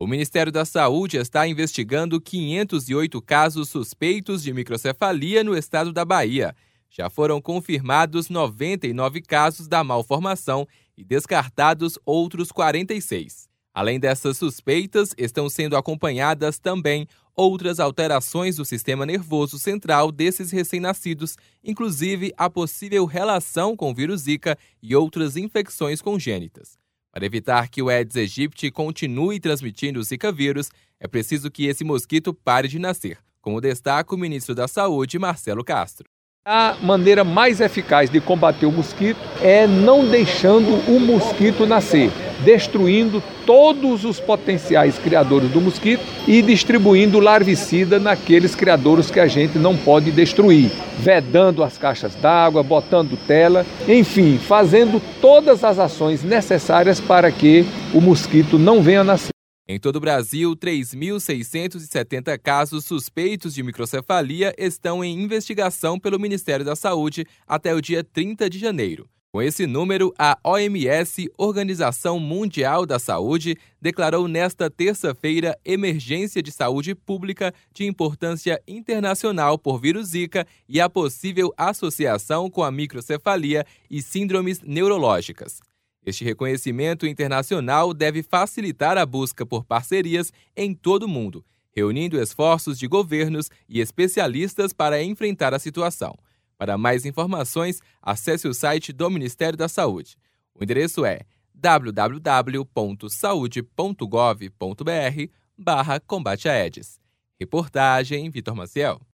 O Ministério da Saúde está investigando 508 casos suspeitos de microcefalia no estado da Bahia. Já foram confirmados 99 casos da malformação e descartados outros 46. Além dessas suspeitas, estão sendo acompanhadas também outras alterações do sistema nervoso central desses recém-nascidos, inclusive a possível relação com o vírus Zika e outras infecções congênitas. Para evitar que o Aedes aegypti continue transmitindo o Zika vírus, é preciso que esse mosquito pare de nascer, como destaca o ministro da Saúde, Marcelo Castro. A maneira mais eficaz de combater o mosquito é não deixando o mosquito nascer, destruindo todos os potenciais criadores do mosquito e distribuindo larvicida naqueles criadores que a gente não pode destruir, vedando as caixas d'água, botando tela, enfim, fazendo todas as ações necessárias para que o mosquito não venha nascer. Em todo o Brasil, 3.670 casos suspeitos de microcefalia estão em investigação pelo Ministério da Saúde até o dia 30 de janeiro. Com esse número, a OMS, Organização Mundial da Saúde, declarou nesta terça-feira emergência de saúde pública de importância internacional por vírus Zika e a possível associação com a microcefalia e síndromes neurológicas. Este reconhecimento internacional deve facilitar a busca por parcerias em todo o mundo, reunindo esforços de governos e especialistas para enfrentar a situação. Para mais informações, acesse o site do Ministério da Saúde. O endereço é www.saude.gov.br/combate a Aedes. Reportagem Vitor Maciel.